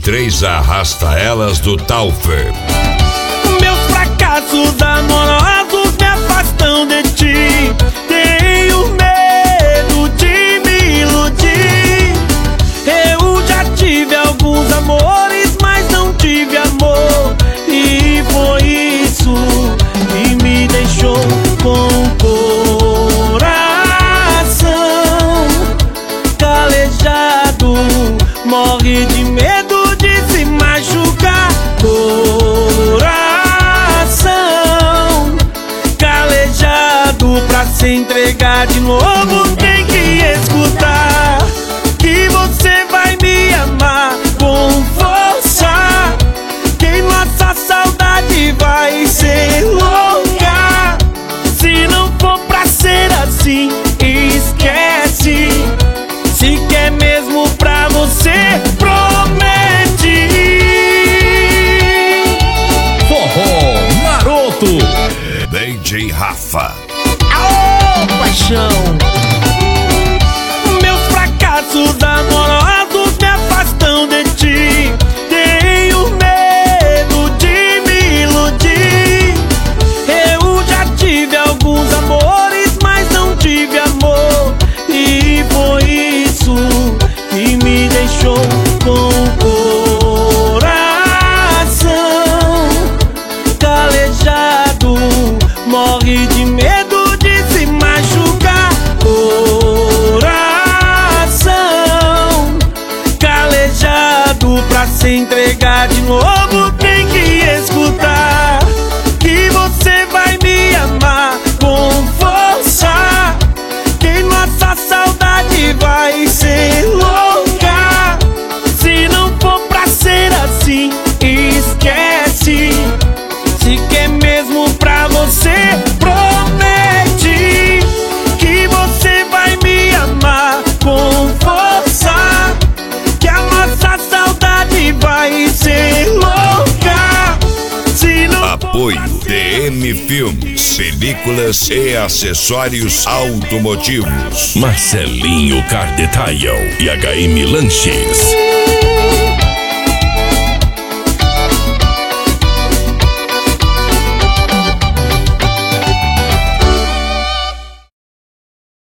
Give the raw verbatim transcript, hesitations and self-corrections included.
três Arrasta-Elas do Taufer. Meus fracassos amorosos me afastam de ti. Tenho medo de me iludir. Eu já tive alguns amores, mas não tive amor. E foi isso que me deixou com o coração calejado. Morre de medo de se machucar. Coração calejado, pra se entregar de novo tem que escutar que você vai me amar com força, que nossa saudade vai ser louca. Se não for pra ser assim, esquece. Se quer mesmo pra você, promete. Forró Maroto, D J Rafa. Aô, paixão. Meus fracassos amorosos me afastam de ti. Tenho medo de me iludir. Eu já tive alguns amores, mas não tive amor. E foi isso que me deixou com o coração calejado. Morre de medo de se machucar. Coração calejado, pra se entregar de novo tem que escutar que você vai me amar com força, que nossa saudade vai ser louca. Se não for pra ser assim, esquece. Se quer mesmo pra você, promete que você vai me amar com força, que a nossa saudade vai ser louca. Se não Apoio D M Filmes, películas e acessórios automotivos. Marcelinho Car Detail e H M Lanches.